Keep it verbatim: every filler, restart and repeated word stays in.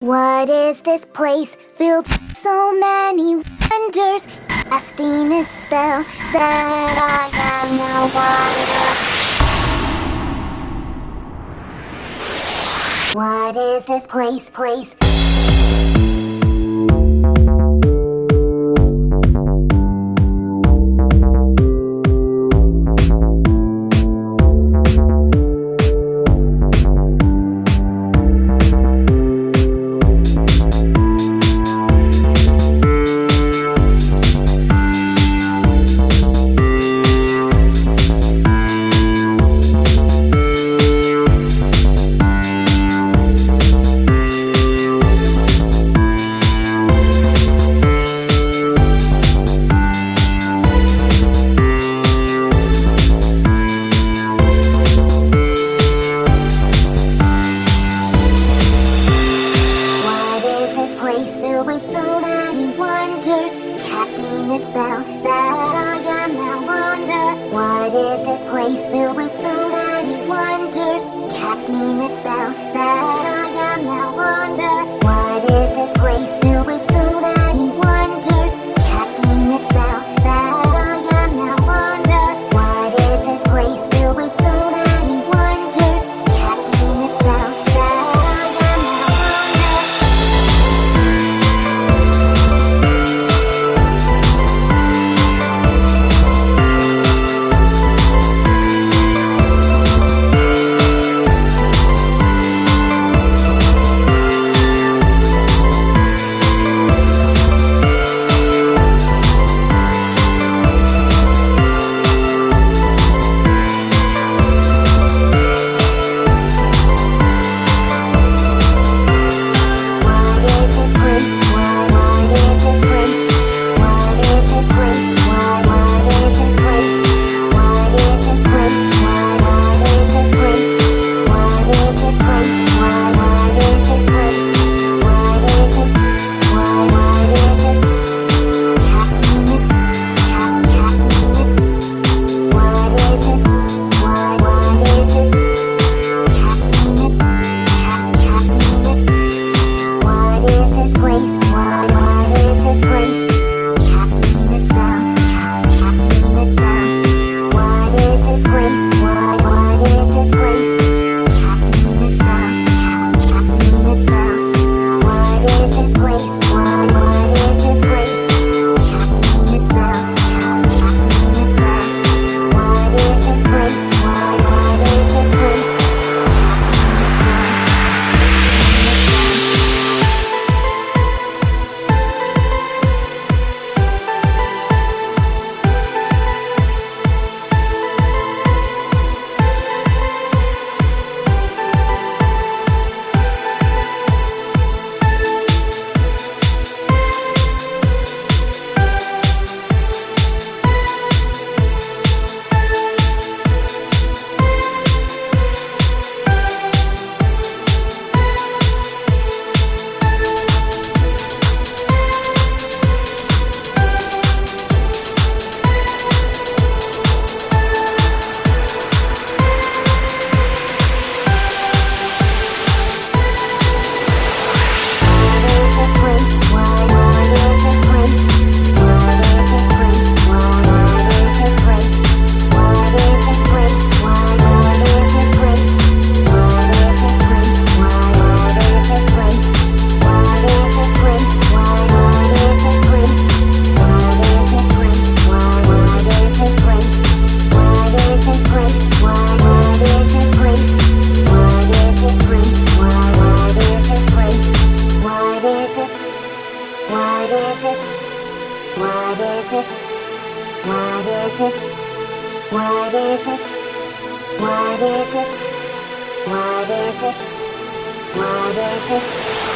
What is this place filled with so many wonders, casting its spell that I am no wonder? What is this place, place? Filled with so many wonders, casting a spell that I am now wonder. What is this place filled with so many wonders, casting a spell that I am now wonder? What is this place filled with so many wonders, casting a spell that I am now wonder? What is this place filled with so many wonders, casting a spell that I am now wonder? What is it? What is it? What is it? What is it? What is it? What is it?